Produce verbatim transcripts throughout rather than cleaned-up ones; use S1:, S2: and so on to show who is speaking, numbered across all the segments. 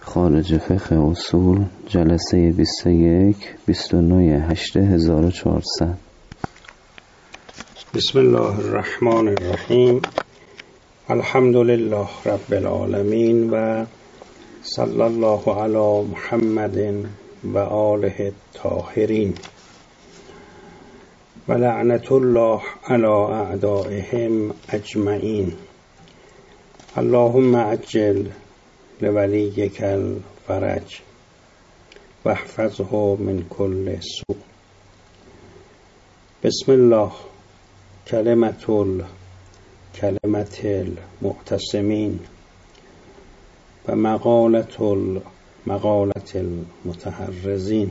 S1: خارج فقه اصول جلسه بیست و یک بیست و نه هشت هزار و چهارصد.
S2: بسم الله الرحمن الرحیم. الحمد لله رب العالمین و صلی الله علی محمد و آله الطاهرین و لعنت الله علی اعدائهم اجمعین. اللهم عجل لولیک الفرج و احفظه من کل سوء. بسم الله. کلمت ال کلمت المعتصمین و مقالت ال مقالت المتحرزین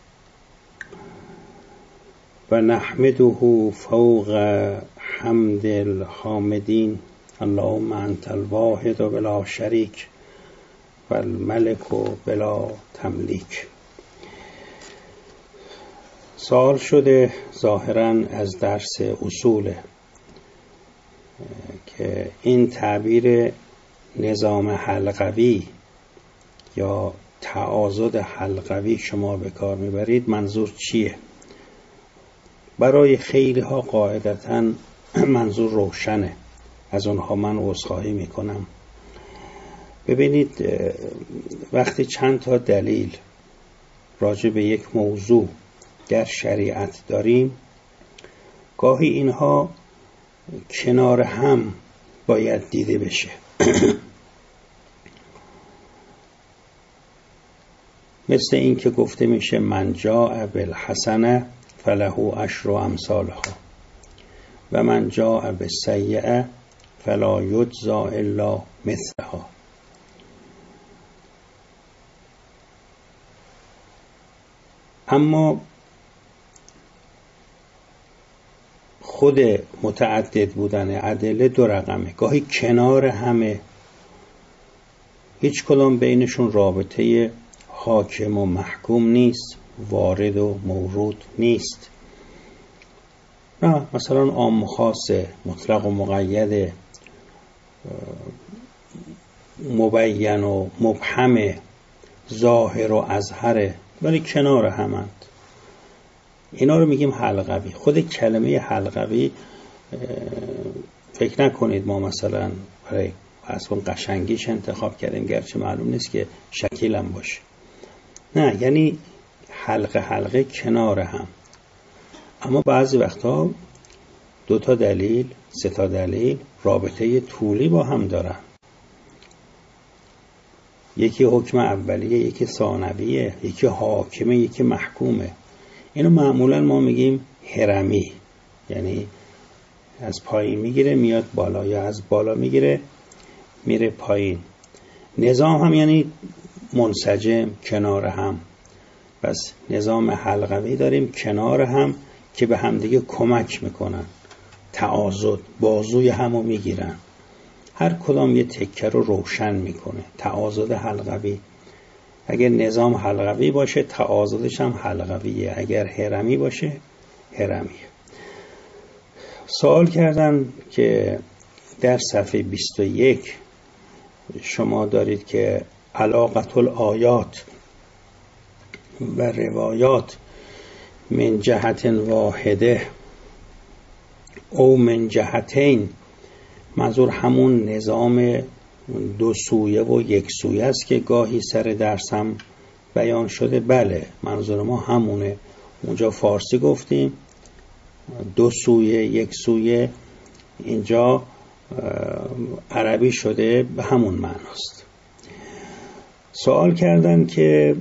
S2: و نحمده فوق حمد الحامدین. اللهم انت الواحد بلا شریک و الملک بلا تملیک. سوال شده ظاهراً از درس اصوله که این تعبیر نظام حلقوی یا تعاضد حلقوی شما به کار میبرید منظور چیه؟ برای خیلی ها قاعدتاً منظور روشنه، از اونها من عذرخواهی میکنم. ببینید، وقتی چند تا دلیل راجع به یک موضوع در شریعت داریم، گاهی اینها کنار هم باید دیده بشه. مثل این که گفته میشه من جاء بالحسنه فله عشر امثالها و من جاء بالسیئه فلا یجزی الا مثلها. اما خود متعدد بودن ادله دو رقمه، گاهی کنار همه، هیچ کدام بینشون رابطه حاکم و محکوم نیست، وارد و مورود نیست. نه، مثلا عام و خاص، مطلق و مقید، مبین و مبهم، ظاهر و اظهر، ولی کنار همند. اینا رو میگیم حلقوی. خود کلمه حلقوی فکر نکنید ما مثلا برای اصلا قشنگیش انتخاب کردیم، گرچه معلوم نیست که شکلم باشه. نه، یعنی حلقه حلقه کنار هم. اما بعضی وقتا دو تا دلیل، سه تا دلیل رابطه طولی با هم دارن. یکی حکم اولیه، یکی ثانویه، یکی حاکمه، یکی محکومه. اینو معمولا ما میگیم هرمی، یعنی از پایین میگیره میاد بالا یا از بالا میگیره میره پایین. نظام هم یعنی منسجم، کنار هم. پس نظام حلقوی داریم کنار هم که به همدیگه کمک میکنن، تعاضد، بازوی همو میگیرن، هر کدام یه تکه رو روشن میکنه. تعاضد حلقوی. اگر نظام حلقوی باشه تعاضدش هم حلقویه، اگر هرمی باشه هرمیه. سوال کردن که در صفحه بیست و یک شما دارید که علاقت الآیات و روایات من جهت واحده او من جهتین، منظور همون نظام دو سویه و یک سویه است که گاهی سر درس هم بیان شده. بله، منظور ما همونه. اونجا فارسی گفتیم دو سویه یک سویه، اینجا عربی شده به همون معناست. سوال کردن که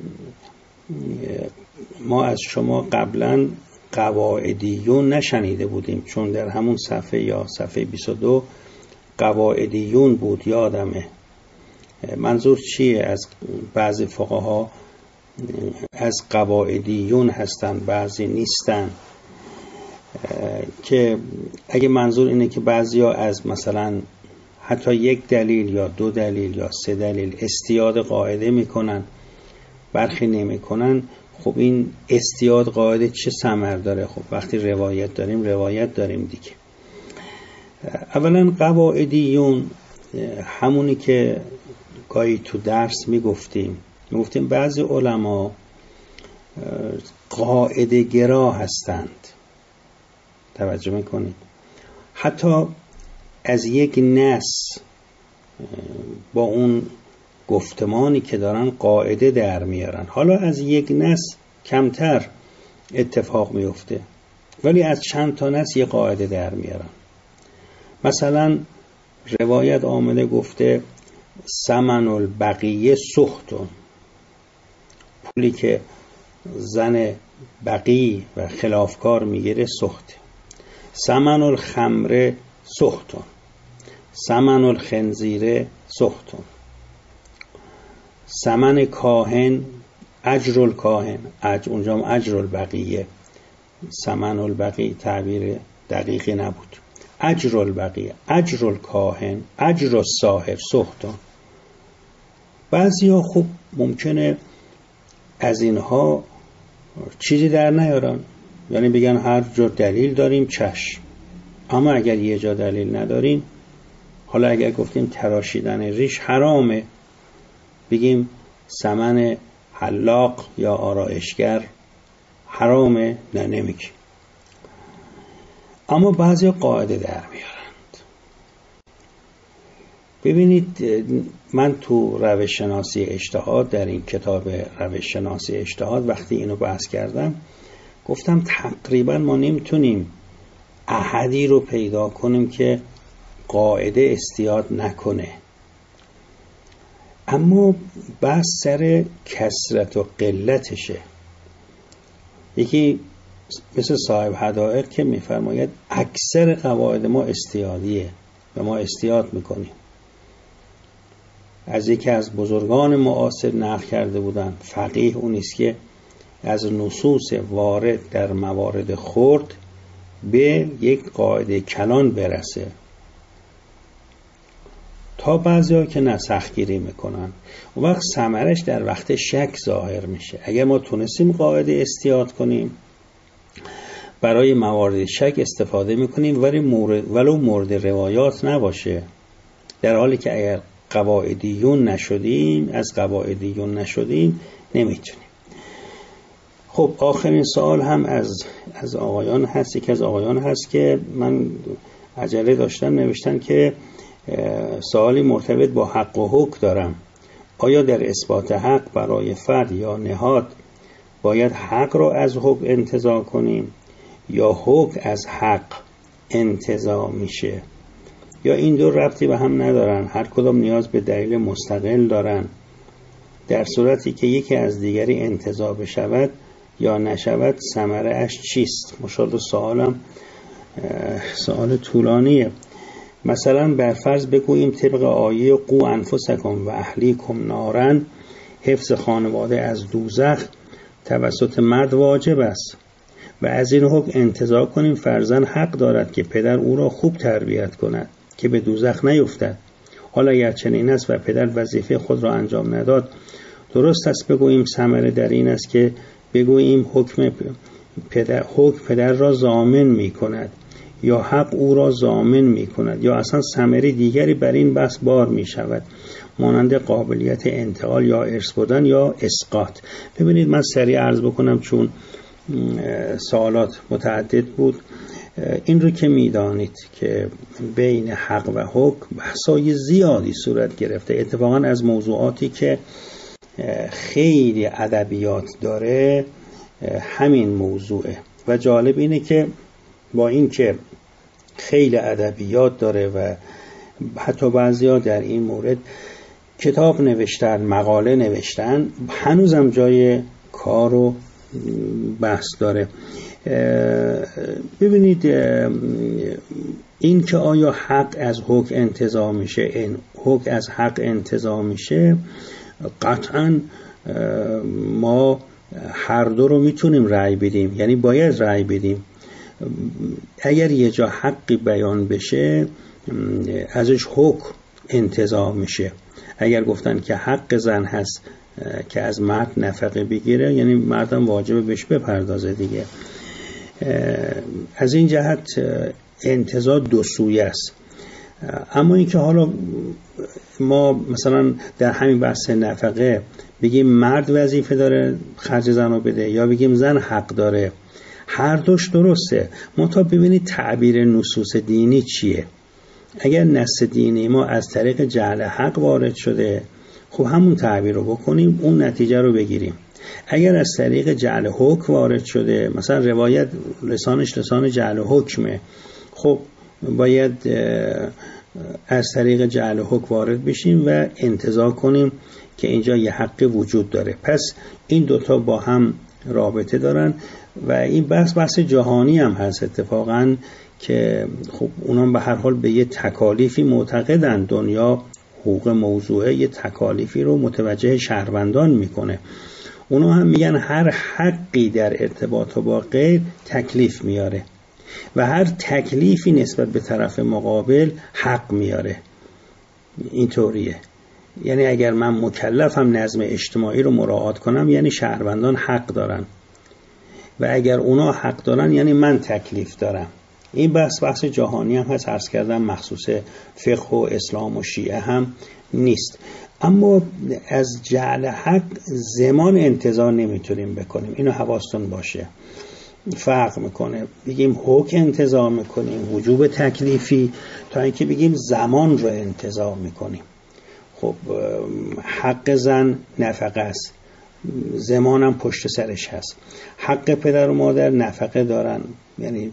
S2: ما از شما قبلا قواعدیون نشنیده بودیم، چون در همون صفحه یا صفحه بیست و دو قواعدیون بود، یادمه. منظور چیه؟ از بعضی فقها از قواعدیون هستن، بعضی نیستن. که اگه منظور اینه که بعضیا از مثلا حتی یک دلیل یا دو دلیل یا سه دلیل استیاد قاعده میکنن، برخی نمیکنن، خب این استیاد قاعده چه ثمر داره؟ خب وقتی روایت داریم روایت داریم دیگه. اولا قواعدیون همونی که گاهی تو درس میگفتیم میگفتیم بعضی علما قاعده گرا هستند. توجه میکنید؟ حتی از یک نص با اون گفتمانی که دارن قاعده در میارن. حالا از یک نص کمتر اتفاق میفته، ولی از چند تا نص یه قاعده در میارن. مثلا روایت آمده گفته ثمن البقیه سختون، پولی که زن بقی و خلافکار میگیره سخته. ثمن الخمر سختون، ثمن الخنزیر سختون، ثمن کاهن اجر الکاهن، اجر اونجا هم اجر البقیه، ثمن البقی تعبیر دقیقی نبود، اجر البقیه، اجر الکاهن، اجر الساحر سختون. بعضی ها خوب ممکنه از اینها چیزی در نیارن، یعنی بگن هر جور دلیل داریم چشم، اما اگر یه جا دلیل نداریم، حالا اگر گفتیم تراشیدن ریش حرامه، بگیم ثمن حلاق یا آرایشگر حرامه، نه نمیگیم. اما بعضی قاعده در میارند. ببینید من تو روش شناسی اجتهاد، در این کتاب روش شناسی اجتهاد وقتی اینو بحث کردم گفتم تقریبا ما نمیتونیم احدی رو پیدا کنیم که قاعده استیاد نکنه، اما بحث سر کثرت و قلتشه. یکی مثل صاحب حدائق که میفرماید اکثر قواعد ما استیادیه و ما استیاد میکنیم. از یکی از بزرگان معاصر نقل کرده بودن، فقیه اونیست که از نصوص وارد در موارد خرد به یک قاعده کلان برسه. تا بعضی ها که نه سختگیری میکنن، اون وقت ثمرش در وقت شک ظاهر میشه. اگر ما تونستیم قاعده استیاد کنیم، برای موارد شک استفاده میکنیم، ولی مورد ولو مورد روایات نباشه. در حالی که اگر قواعدیون نشدیم، از قواعدیون نشدیم، نمیتونیم. خب آخرین سوال هم از از آقایان هست. یکی از آقایان هست که من عجله داشتم، نوشتن که سوالی مرتبط با حق و حکم دارم. آیا در اثبات حق برای فرد یا نهاد باید حق را از حکم انتزاع کنیم یا حکم از حق انتزاع میشه، یا این دو ربطی به هم ندارن، هر کدام نیاز به دلیل مستقل دارن؟ در صورتی که یکی از دیگری انتزاع بشود یا نشود ثمره اش چیست؟ مشاهده سوالم سوال طولانیه. مثلا بر فرض بگوییم طبق آیه قو انفسکم و اهلیکم نارن، حفظ خانواده از دوزخ توسط مرد واجب است و از این حکم انتزاع کنیم فرزند حق دارد که پدر او را خوب تربیت کند که به دوزخ نیفتد. حالا اگر چنین است و پدر وظیفه خود را انجام نداد، درست است بگوییم ثمره در این است که بگوییم حکم پدر, حکم پدر را ضامن می کند یا حق او را ضامن می کند، یا اصلا ثمره دیگری بر این بحث بار می شود، مانند قابلیت انتقال یا ارث بودن یا اسقاط. ببینید من سریع عرض بکنم چون سوالات متعدد بود. این رو که میدانید که بین حق و حکم بحثای زیادی صورت گرفته. اتفاقا از موضوعاتی که خیلی ادبیات داره همین موضوعه و جالب اینه که با این که خیلی ادبیات داره و حتی بعضیا در این مورد کتاب نوشتن، مقاله نوشتن، هنوزم جای کار و بحث داره. ببینید این که آیا حق از حکم انتزاع میشه، این حکم از حق انتزاع میشه، قطعا ما هر دو رو میتونیم رأی بدیم، یعنی باید رأی بدیم. اگر یه جا حقی بیان بشه ازش حکم انتزاع میشه. اگر گفتن که حق زن هست که از مرد نفقه بگیره، یعنی مردم واجبه بهش بپردازه دیگه. از این جهت انتزاع دو سویه است. اما اینکه حالا ما مثلا در همین بحث نفقه بگیم مرد وظیفه داره خرج زن رو بده یا بگیم زن حق داره، هر دوش درسته. منتها ببینید تعبیر نصوص دینی چیه. اگر نص دینی ما از طریق جعل حق وارد شده، خب همون تعبیر رو بکنیم، اون نتیجه رو بگیریم. اگر از طریق جعل حکم وارد شده، مثلا روایت لسانش لسان جعل حکمه، خب باید از طریق جعل حکم وارد بشیم و انتزاع کنیم که اینجا یه حق وجود داره. پس این دوتا با هم رابطه دارن و این بحث بحث جهانی هم هست اتفاقا، که خب اونام به هر حال به یه تکالیفی معتقدن. دنیا حقوق موضوعه یه تکالیفی رو متوجه شهروندان میکنه. اونا هم میگن هر حقی در ارتباط با غیر تکلیف میاره و هر تکلیفی نسبت به طرف مقابل حق میاره. اینطوریه. یعنی اگر من مکلفم نظم اجتماعی رو مراعات کنم، یعنی شهروندان حق دارن، و اگر اونا حق دارن یعنی من تکلیف دارم. این بحث بحث جهانی هم هست، عرض کردم مخصوص فقه و اسلام و شیعه هم نیست. اما از جعل حق زمان انتظار نمیتونیم بکنیم، اینو حواستون باشه. فرق میکنه بگیم حکم انتظار میکنیم، وجوب تکلیفی، تا اینکه بگیم زمان رو انتظار میکنیم. خب حق زن نفقه است، زمانم پشت سرش هست. حق پدر و مادر نفقه دارن، یعنی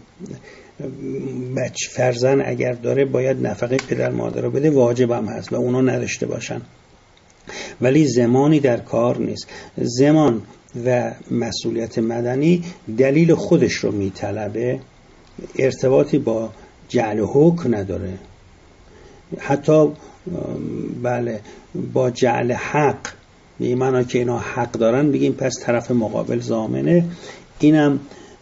S2: بچه فرزند اگر داره باید نفقه پدر مادر رو بده، واجب هم هست و اونا نداشته باشن. ولی زمانی در کار نیست. زمان و مسئولیت مدنی دلیل خودش رو میطلبه، ارتباطی با جعل حکم نداره. حتی بله با جعل حق، به این معنی که اینا حق دارن بگیم پس طرف مقابل ضامنه، اینم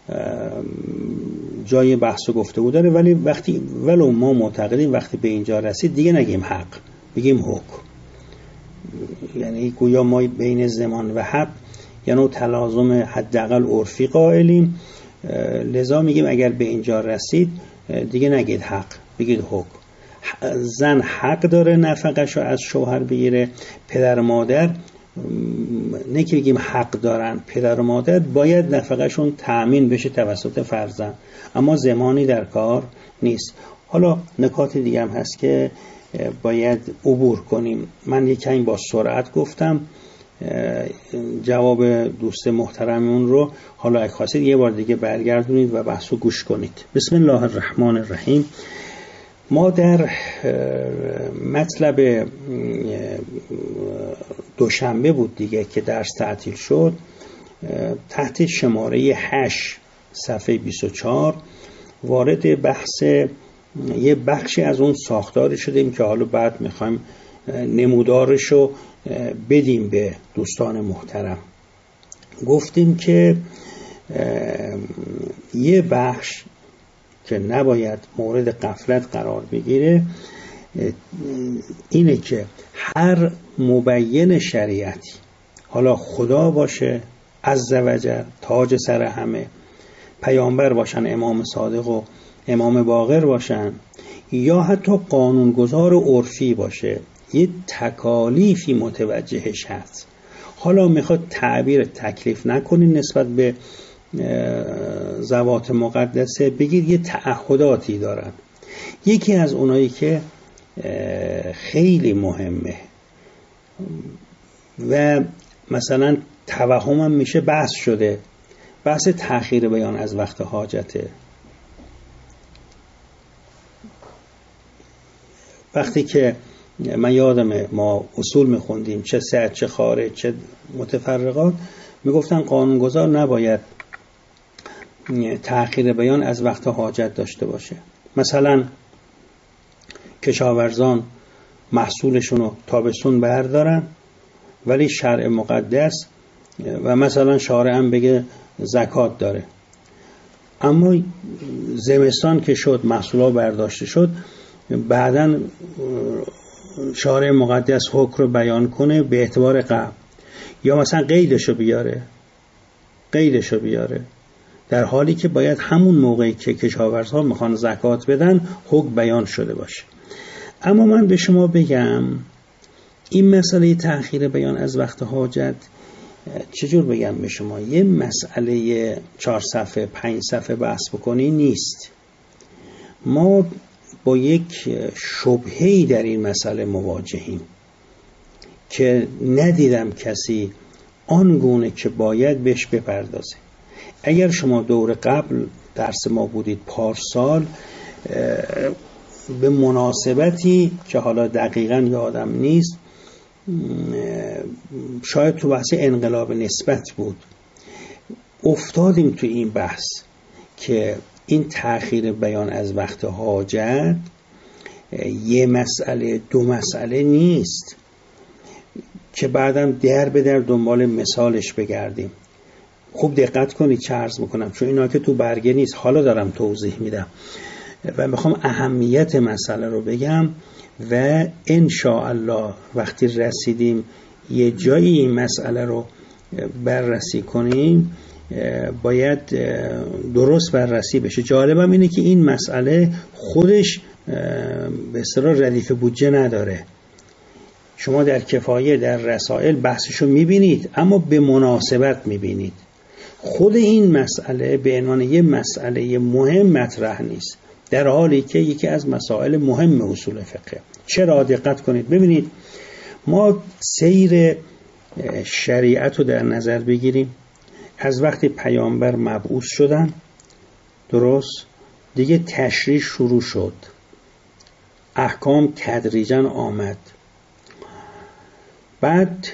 S2: جای بحث و گفتگو داره. ولی وقتی ولو ما معتقدیم وقتی به اینجا رسید دیگه نگیم حق، بگیم حکم. یعنی گویا ما بین زمان و حق یعنی تلازم حداقل عرفی قائلیم، لذا میگیم اگر به اینجا رسید دیگه نگید حق، بگید حکم. زن حق داره نفقه‌شو از شوهر بگیره، پدر و مادر نه که بگیم حق دارن، پدر و مادر باید نفقه‌شون تأمین بشه توسط فرزند، اما زمانی در کار نیست. حالا نکات دیگه هم هست که باید عبور کنیم. من یک کمی با سرعت گفتم، جواب دوست محترمون رو حالا اگه خواستید یه بار دیگه برگردونید و بحثو گوش کنید. بسم الله الرحمن الرحیم. ما در مطلب دوشنبه بود دیگه که درس تعطیل شد، تحت شماره هشت صفحه بیست و چهار وارد بحث یه بخشی از اون ساختاری شدیم که حالا بعد میخوایم نمودارشو بدیم به دوستان محترم. گفتیم که یه بخش که نباید مورد غفلت قرار بگیره اینه که هر مبین شریعتی، حالا خدا باشه عزوجل تاج سر همه، پیامبر باشن امام صادق و امام باقر باشن، یا حتی قانونگذار عرفی باشه، یه تکالیفی متوجهش هست. حالا میخواد تعبیر تکلیف نکنین نسبت به ذوات مقدسه، بگید یه تعهداتی دارن. یکی از اونایی که خیلی مهمه و مثلا توهمم میشه بحث شده، بحث تأخیر بیان از وقت حاجته. وقتی که من یادمه ما اصول میخوندیم، چه سعد چه خارج چه متفرقات، میگفتن قانونگذار نباید تأخیر بیان از وقت حاجت داشته باشه. مثلا کشاورزان محصولشون رو تابستون بردارن ولی شرع مقدس و مثلا شارع هم بگه زکات داره، اما زمستان که شد محصولا برداشته شد، بعدن شارع مقدس حکم رو بیان کنه به اعتبار قبل، یا مثلا قیدشو بیاره قیدشو بیاره در حالی که باید همون موقعی که کشاورزها میخوان زکات بدن حکم بیان شده باشه. اما من به شما بگم این مسئله تأخیر بیان از وقت حاجت، چجور بگم به شما، یه مسئله چهار صفحه پنج صفحه بحث بکنی نیست. ما با یک شبهه‌ای در این مسئله مواجهیم که ندیدم کسی آنگونه که باید بهش بپردازه. اگر شما دور قبل درس ما بودید پارسال، به مناسبتی که حالا دقیقاً یادم نیست، شاید تو بحث انقلاب نسبت بود، افتادیم تو این بحث که این تأخیر بیان از وقت حاجت یه مسئله دو مسئله نیست که بعدم در به در دنبال مثالش بگردیم. خوب دقت کنید چه عرض میکنم، چون اینا که تو برگه نیست، حالا دارم توضیح میدم و میخوام اهمیت مسئله رو بگم و ان شاء الله وقتی رسیدیم یه جایی این مسئله رو بررسی کنیم باید درست بررسی بشه. جالبم اینه که این مسئله خودش به اصطلاح ردیف بودجه نداره. شما در کفایه در رسائل بحثشو میبینید اما به مناسبت میبینید. خود این مسئله به عنوان یه مسئله مهم مطرح نیست، در حالی که یکی از مسائل مهم اصول فقه. چرا؟ دقت کنید ببینید، ما سیر شریعت رو در نظر بگیریم. از وقتی پیامبر مبعوث شدن، درست دیگه تشریع شروع شد، احکام تدریجا آمد، بعد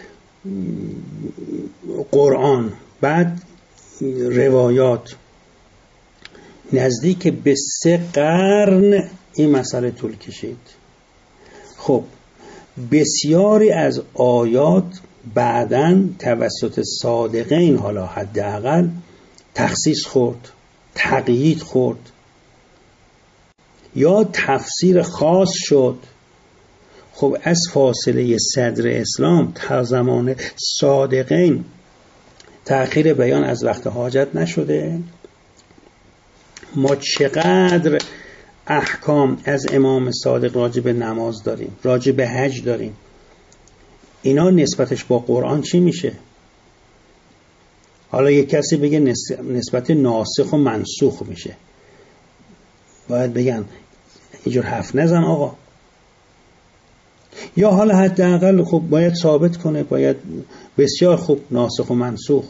S2: قرآن، بعد روایات، نزدیک به سه قرن این مسئله طول کشید. خب بسیاری از آیات بعداً توسط صادقین حالا حداقل تخصیص خورد، تقیید خورد یا تفسیر خاص شد. خب از فاصله صدر اسلام تا زمان صادقین تأخیر بیان از وقت حاجت نشده؟ ما چقدر احکام از امام صادق راجع به نماز داریم، راجع به حج داریم، اینا نسبتش با قرآن چی میشه؟ حالا یک کسی بگه نسبت ناسخ و منسوخ میشه، باید بگن اینجور حرف نزن آقا. یا حالا حداقل خب باید ثابت کنه، باید بسیار خوب ناسخ و منسوخ.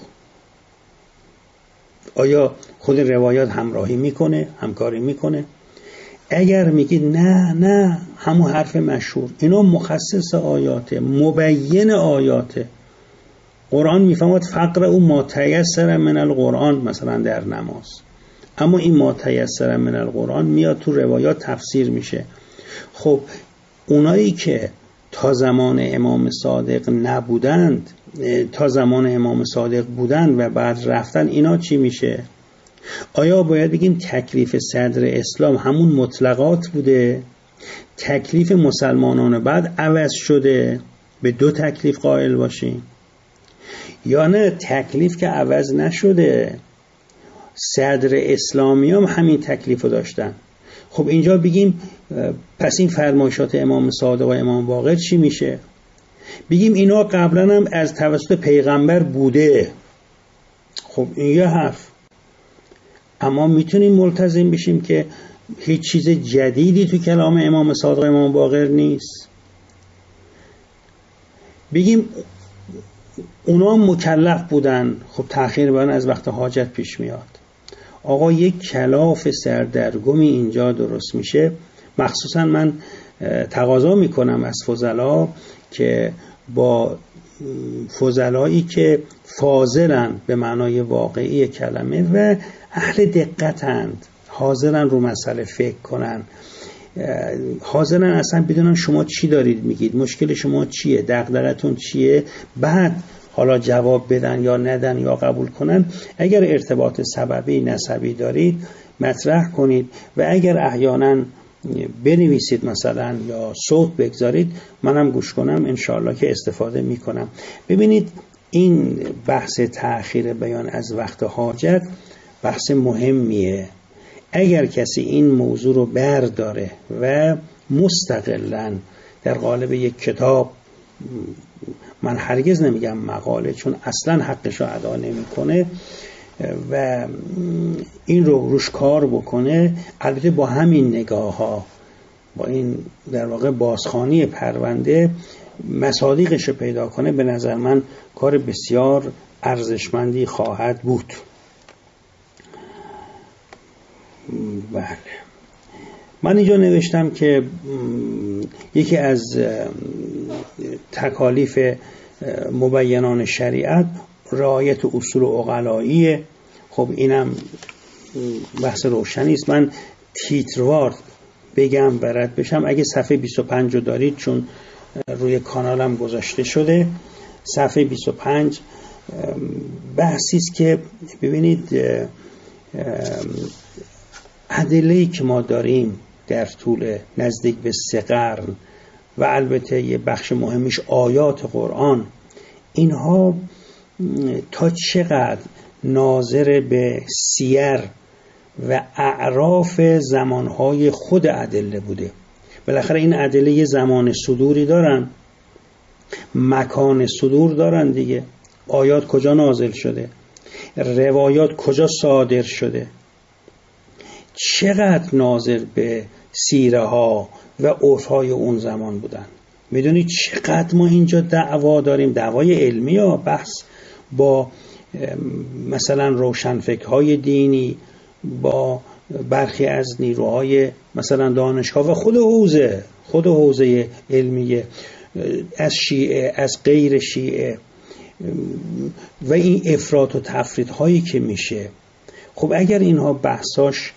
S2: آیا خود روایات همراهی میکنه، همکاری میکنه؟ اگر میگید نه نه همون حرف مشهور، اینا مخصص آیاته، مبین آیاته. قرآن میفهمد فقر او ما تیسر من القرآن مثلا در نماز، اما این ما تیسر من القرآن میاد تو روایات تفسیر میشه. خب اونایی که تا زمان امام صادق نبودند، تا زمان امام صادق بودند و بعد رفتن، اینا چی میشه؟ آیا باید بگیم تکلیف صدر اسلام همون مطلقات بوده؟ تکلیف مسلمانان بعد عوض شده، به دو تکلیف قائل باشیم؟ یا نه تکلیف که عوض نشده، صدر اسلامی هم همین تکلیف رو داشتن؟ خب اینجا بگیم پس این فرمایشات امام صادق و امام باقر چی میشه؟ بگیم اینا قبلا هم از توسط پیغمبر بوده. خب این یه حرف. اما میتونیم ملتزم بشیم که هیچ چیز جدیدی تو کلام امام صادق و امام باقر نیست. بگیم اونا مکلف بودن، خب تأخیر بیان از وقت حاجت پیش میاد. آقا یک کلاف سردرگمی اینجا درست میشه. مخصوصا من تقاضا میکنم از فضلا که با فضلایی که فاضلن به معنای واقعی کلمه و اهل دقتند، حاضرن رو مسئله فکر کنن، حاضرن اصلا بدونن شما چی دارید میگید، مشکل شما چیه، دغدغتون چیه، بعد حالا جواب بدن یا ندن یا قبول کنن. اگر ارتباط سببی نسبی دارید مطرح کنید و اگر احیانا بنویسید مثلا یا صوت بگذارید منم گوش کنم، انشاءالله که استفاده میکنم. ببینید این بحث تأخیر بیان از وقت حاجت بحث مهمیه. اگر کسی این موضوع رو برداره و مستقلاً در قالب یک کتاب، من هرگز نمیگم مقاله چون اصلا حقش رو ادا نمیکنه و این رو روش کار بکنه، البته با همین نگاه ها، با این در واقع بازخوانی پرونده مصادیقش رو پیدا کنه، به نظر من کار بسیار ارزشمندی خواهد بود. بله، من اینجا نوشتم که یکی از تکالیف مبینان شریعت رعایت اصول عقلاییه. خب اینم بحث روشنی است. من تیتروار بگم برد بشم. اگه صفحه بیست و پنج رو دارید، چون روی کانالم گذاشته شده، صفحه بیست و پنج بحثی است که ببینید ادله‌ای که ما داریم در طول نزدیک به سه قرن و البته یه بخش مهمش آیات قرآن، اینها تا چقدر ناظر به سیر و اعراف زمانهای خود ادله بوده. بالاخره این ادله یه زمان صدوری دارن، مکان صدور دارن دیگه. آیات کجا نازل شده، روایات کجا صادر شده، چقدر ناظر به سیره ها و عرف های اون زمان بودن. میدونید چقدر ما اینجا دعوا داریم، دعوای علمی ها، بحث با مثلا روشنفکرهای دینی، با برخی از نیروهای مثلا دانشگاه و خود حوزه خود حوزه علمیه، از شیعه، از غیر شیعه، و این افراط و تفرید هایی که میشه. خب اگر اینها بحثاش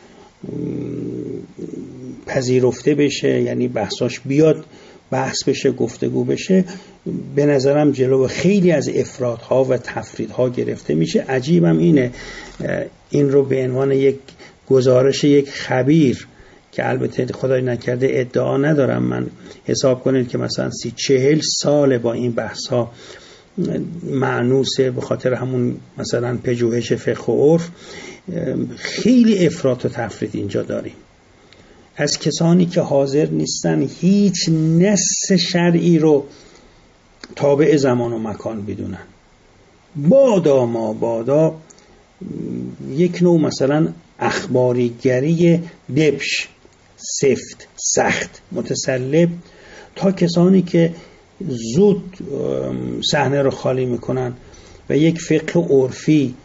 S2: پذیرفته بشه، یعنی بحثاش بیاد بحث بشه، گفتگو بشه، به نظرم جلو خیلی از افراط‌ها و تفریط‌ها گرفته میشه. عجیبم اینه این رو به عنوان یک گزارش یک خبیر که البته خدای نکرده ادعا ندارم من، حساب کنید که مثلا سی چهل سال با این بحث‌ها معنوسه، به خاطر همون مثلا پژوهش فقه و عرف خیلی افراط و تفرید اینجا داریم. از کسانی که حاضر نیستن هیچ نص شرعی رو تابع زمان و مکان بدونن. بادا ما بادا یک نوع مثلا اخباریگری دبش، سفت، سخت، متسلب، تا کسانی که زود صحنه رو خالی میکنن و یک فقه عرفی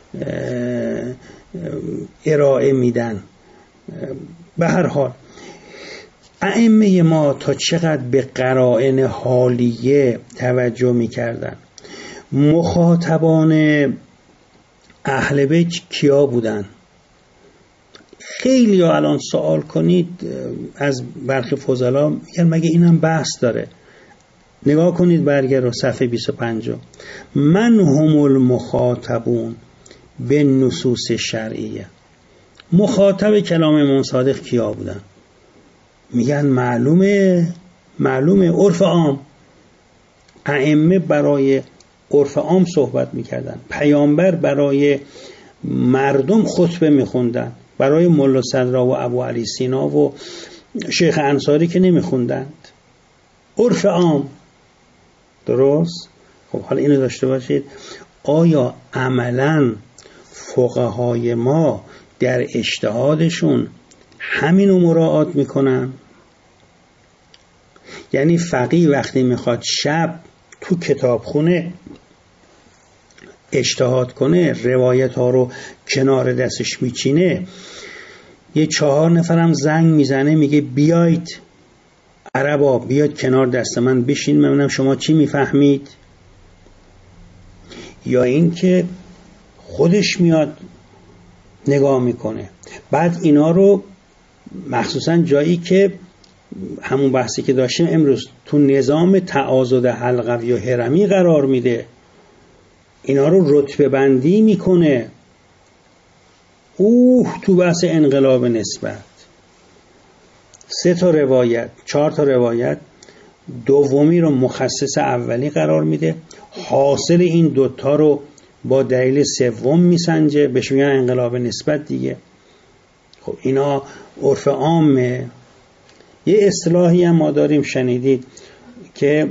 S2: ارائه میدن. به هر حال ائمه ما تا چقدر به قرائن حالیه توجه میکردن. مخاطبان اهل بیت کیا بودن؟ خیلی ها الان سوال کنید از برخی فضلا میگن مگه اینم بحث داره؟ نگاه کنید برگه رو صفحه بیست و پنج. من هم المخاطبون به نصوص شرعیه. مخاطب کلام امام صادق کیا بودن؟ میگن معلومه معلومه عرف عام. ائمه برای عرف عام صحبت میکردن، پیامبر برای مردم خطبه میخوندن، برای ملا صدرا و ابو علی سینا و شیخ انصاری که نمیخوندند. عرف عام. درست؟ خب حالا اینو داشته باشید، آیا عملاً فقهای ما در اجتهادشون همینو مراعات میکنن؟ یعنی فقیه وقتی میخواد شب تو کتابخونه اجتهاد کنه، روایت ها رو کنار دستش میچینه، یه چهار نفرم زنگ میزنه میگه بیایید عربا بیاید کنار دست من بشین ببینم شما چی میفهمید؟ یا این که خودش میاد نگاه میکنه؟ بعد اینا رو مخصوصا جایی که همون بحثی که داشتیم امروز تو نظام تعاضد حلقوی و هرمی قرار میده، اینا رو رتبه بندی میکنه. اوه تو بحث انقلاب نسبت سه تا روایت، چهار تا روایت، دومی رو مخصص اولی قرار میده، حاصل این دوتا رو با دلیل سوم میسنجه، بهش میگن انقلاب نسبت دیگه. خب اینا عرف عامه. یه اصطلاحی هم ما داریم شنیدید که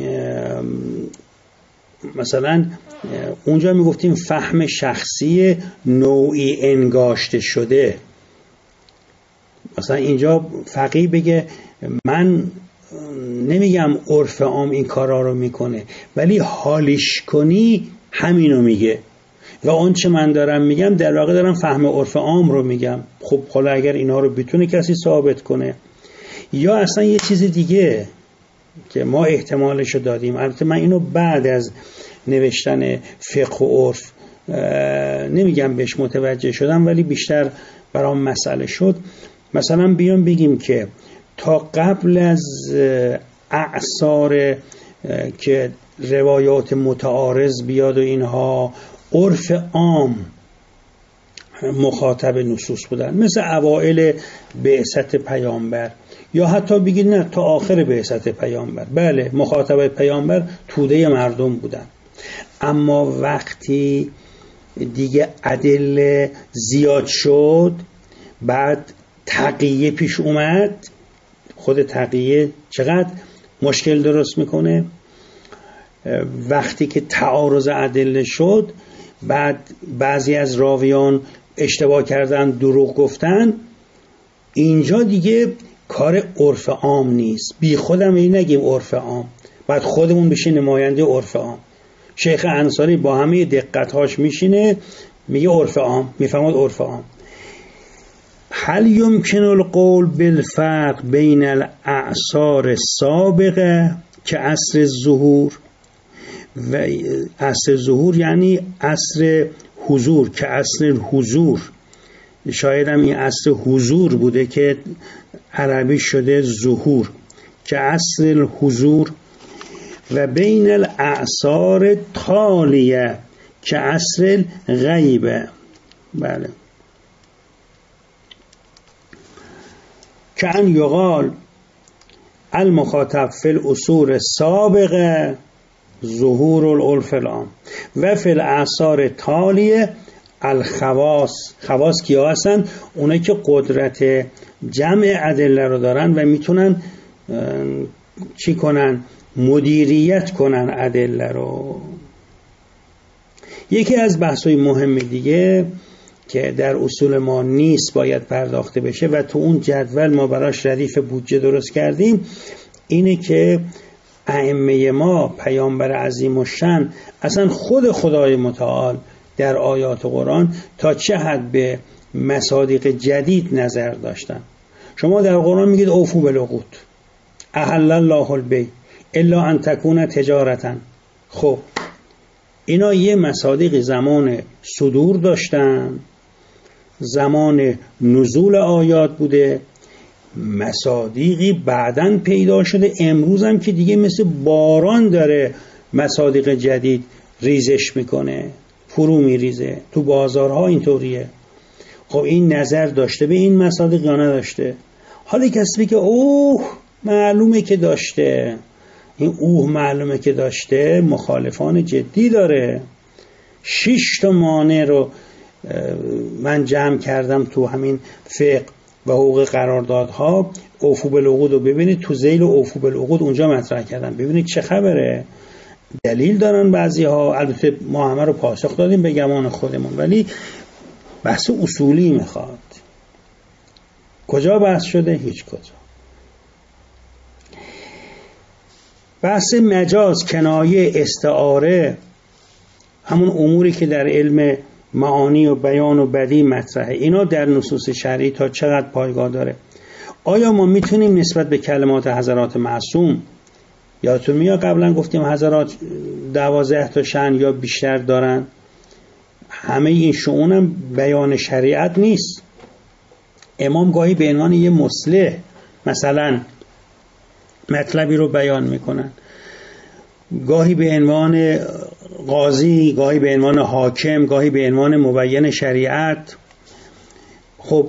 S2: مثلا اونجا میگفتیم فهم شخصی نوعی انگاشته شده. مثلا اینجا فقیه بگه من نمیگم عرف عام این کارا رو میکنه، ولی حالیش کنی همینو میگه و اون چه من دارم میگم در واقع دارم فهم عرف عام رو میگم. خب حالا اگر اینا رو بتونه کسی ثابت کنه، یا اصلا یه چیز دیگه که ما احتمالش رو دادیم، البته من اینو بعد از نوشتن فقه و عرف نمیگم بهش متوجه شدم، ولی بیشتر برام مسئله شد. مثلا بیام بگیم که تا قبل از اعصار که روایات متعارض بیاد و اینها، عرف عام مخاطب نصوص بودن، مثل اوائل بعثت پیامبر، یا حتی بگید نه تا آخر بعثت پیامبر. بله مخاطب پیامبر توده مردم بودن، اما وقتی دیگه ادله زیاد شد، بعد تقیه پیش اومد. خود تقیه چقدر مشکل درست میکنه. وقتی که تعارض ادله شد، بعد بعضی از راویان اشتباه کردن، دروغ گفتن، اینجا دیگه کار عرف عام نیست. بی خودم این نگیم عرف عام، بعد خودمون بشه نماینده عرف عام. شیخ انصاری با همه دقتهاش میشینه میگه عرف عام، میفهمد عرف عام. هل يمكن القول بالفرق بین الاعصار السابقه که عصر ظهور و عصر ظهور یعنی عصر حضور، که عصر حضور، شاید هم این عصر حضور بوده که عربی شده ظهور، که عصر حضور، و بین الاعصار تالیه که عصر غیبه. بله، که ان یقال المخاطب فی الاصول السابقه ظهور العرف العام و فی الاعصار تالیه الخواص. خواص کیا هستن؟ اونه که قدرت جمع ادله رو دارن و میتونن چی کنن؟ مدیریت کنن ادله رو. یکی از بحث‌های مهم دیگه که در اصول ما نیست باید پرداخته بشه و تو اون جدول ما براش ردیف بودجه درست کردیم، اینه که ائمه ما، پیامبر عظیم الشأن، اصلا خود خدای متعال در آیات قرآن تا چه حد به مصادیق جدید نظر داشتن. شما در قرآن میگید اوفوا بالعقود، احل الله البیع الا ان تکون تجارتا. خب اینا یه مصادیق زمان صدور داشتن، زمان نزول آیات بوده، مصادیقی بعداً پیدا شده، امروز هم که دیگه مثل باران داره مصادیق جدید ریزش میکنه، فرو میریزه تو بازارها. اینطوریه. خب این نظر داشته به این مصادیق یا نداشته؟ حالا کسی که اوه معلومه که داشته، این اوه معلومه که داشته مخالفان جدی داره. شش تا مانع رو من جمع کردم تو همین فقه و حقوق قراردادها. اوفوا بالعقود رو ببینید، تو ذیل اوفوا بالعقود اونجا مطرح کردم، ببینید چه خبره. دلیل دارن بعضی ها، البته ما همه رو پاسخ دادیم به گمان خودمون، ولی بحث اصولی میخواد. کجا بحث شده؟ هیچ کجا. بحث مجاز، کنایه، استعاره، همون اموری که در علم معانی و بیان و بدیع مطرحه، اینا در نصوص شرعی تا چقدر پایگاه داره؟ آیا ما میتونیم نسبت به کلمات حضرات معصوم، یادتون میاد قبلا گفتیم حضرات دوازده تا شأن یا بیشتر دارن، همه این شؤون هم بیان شریعت نیست. امام گاهی به عنوان یه مصلح مثلا مطلبی رو بیان میکنن، گاهی به عنوان قاضی، گاهی به عنوان حاکم، گاهی به عنوان مبین شریعت. خب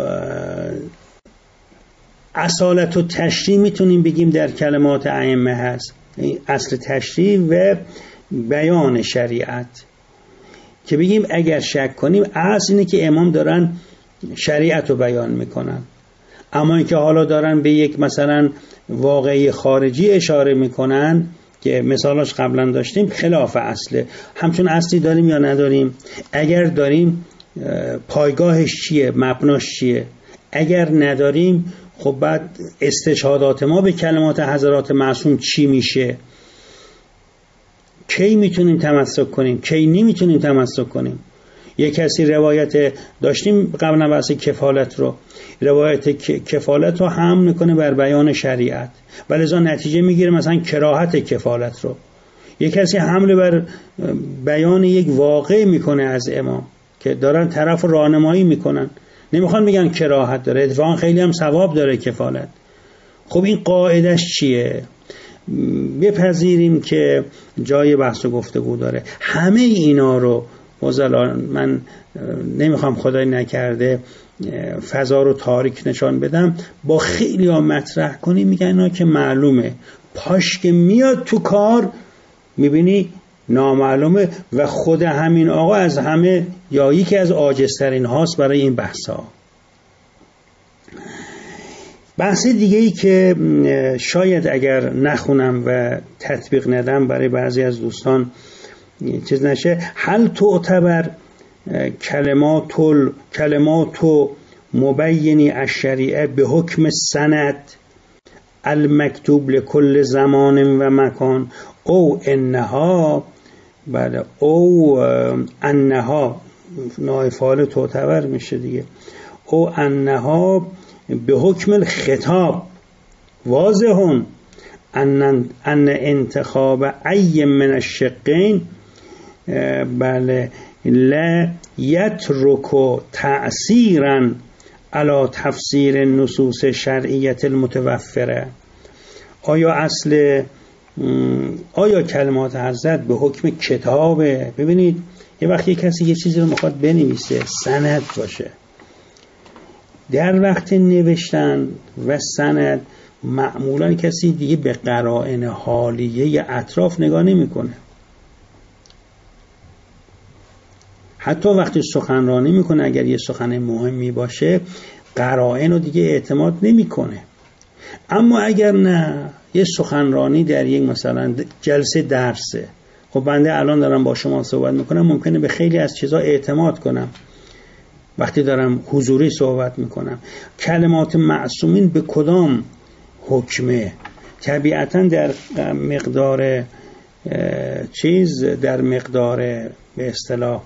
S2: اصالت و تشریع میتونیم بگیم در کلمات ائمه هست، اصل تشریع و بیان شریعت، که بگیم اگر شک کنیم اصل اینه که امام دارن شریعت رو بیان میکنن. اما اینکه حالا دارن به یک مثلا واقعی خارجی اشاره میکنن که مثالاش قبلا داشتیم، خلاف اصله. همچون اصلی داریم یا نداریم؟ اگر داریم پایگاهش چیه؟ مبناش چیه؟ اگر نداریم خب بعد استشهادات ما به کلمات حضرات معصوم چی میشه؟ کی میتونیم تمسک کنیم؟ کی نمیتونیم تمسک کنیم؟ یک کسی روایت داشتیم قبلا بحث کفالت رو، روایت کفالت رو حمل میکنه بر بیان شریعت، ولذا نتیجه میگیره مثلا کراهت کفالت رو. یک کسی حمل بر بیان یک واقع میکنه از امام که دارن طرف راهنمایی میکنن، نمیخوان بگن کراهت داره، اتفاقا خیلی هم ثواب داره کفالت. خب این قاعدش چیه؟ بپذیریم که جای بحث و گفتگو داره. همه اینا رو موزلان من نمیخوام خدای نکرده فضا رو تاریک نشان بدم، با خیلی ها مطرح کنی میگن اینا که معلومه، پاش که میاد تو کار میبینی نامعلومه و خود همین آقا از همه یا یکی از عاجزترین هاست برای این بحث ها. بحث دیگه ای که شاید اگر نخونم و تطبیق ندم برای بعضی از دوستان چیز نشه، هل تعتبر کلمات کلمات مبینی الشریعه به حکم سند المکتوب لکل زمان و مکان او انها بله او انها نایفال تعتبر میشه دیگه، او انها به حکم الخطاب واضحون ان ان انتخاب ای من الشقین بله لا یترک تأثیرا علی تفسیر النصوص شرعیت المتوفره. آیا اصل آیا کلمات حضرت به حکم کتابه؟ ببینید یه وقتی کسی یه چیزی رو میخواد بنویسه سند باشه، در وقت نوشتن و سند معمولا کسی دیگه به قرائن حالیه اطراف نگاه نمیکنه. حتی وقتی سخنرانی میکنه اگر یه سخن مهمی باشه قرائن رو دیگه اعتماد نمیکنه. اما اگر نه یه سخنرانی در یک مثلا جلسه درسه، خب بنده الان دارم با شما صحبت میکنم ممکنه به خیلی از چیزا اعتماد کنم وقتی دارم حضوری صحبت میکنم. کلمات معصومین به کدام حکمه؟ طبیعتا در مقدار چیز در مقدار به اصطلاح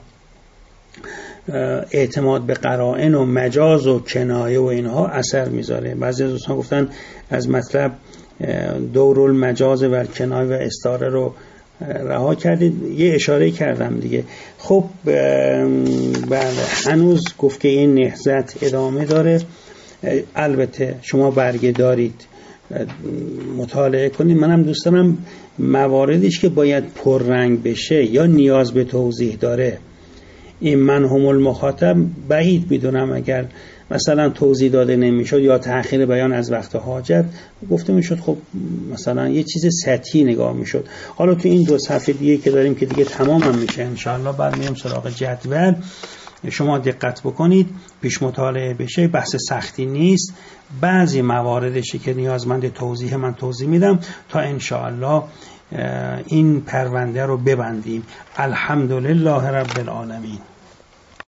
S2: اعتماد به قرائن و مجاز و کنایه و اینها اثر میذاره. بعضی از دوستان گفتن از مطلب دور المجاز و کنایه و استعاره رو رها کردید، یه اشاره کردم دیگه. خب بله هنوز گفت که این نهضت ادامه داره. البته شما برگه دارید مطالعه کنید. منم دوست دارم مواردیش که باید پررنگ بشه یا نیاز به توضیح داره، این من هم المخاطب بعید میدونم اگر مثلا توضیح داده نمیشد یا تأخیر بیان از وقت حاجت گفته میشد، خب مثلا یه چیز سطحی نگاه میشد. حالا تو این دو صفحه دیگه که داریم که دیگه تمام هم میشه انشاءالله، بعد میریم سراغ جدول. شما دقت بکنید پیش مطالعه بشه، بحث سختی نیست. بعضی مواردشی که نیازمند توضیح من توضیح میدم تا انشاءالله این پرونده رو ببندیم. الحمدلله رب العالمین.